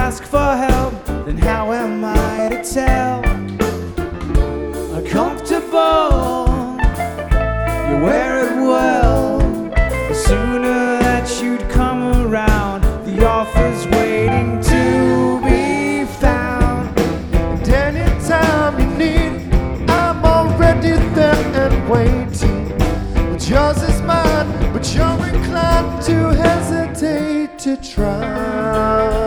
ask for help, then how am I to tell? Uncomfortable, you wear it well. The sooner that you'd come around, the offer's waiting to be found. And anytime you need, I'm already there and waiting. But yours is mine, but you're inclined to hesitate to try.